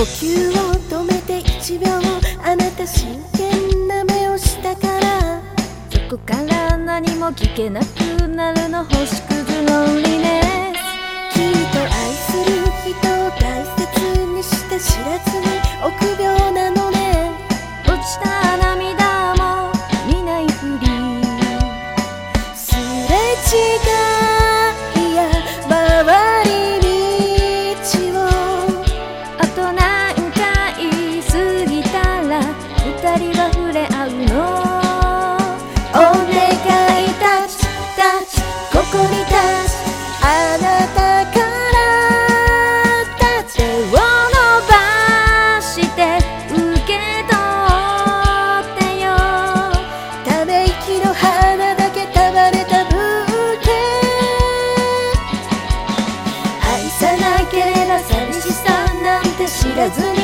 吸を止めて1秒、あなた真剣な目をしたから、 そこから何も聞けなくなるの星屑ロンリネス。 きっと愛する人を大切にして知らずに臆病なのね。 落ちた涙も見ないふり、 すれ違いや回り道を、 あと何回過ぎたら二人は触れ合うの。 お願いタッチタッチ、ここにタッチ、あなたからタッチ、 手を伸ばして受け取ってよ。 ため息の花だけ束ねたブーケ。愛さなければ寂しさなんて知らずに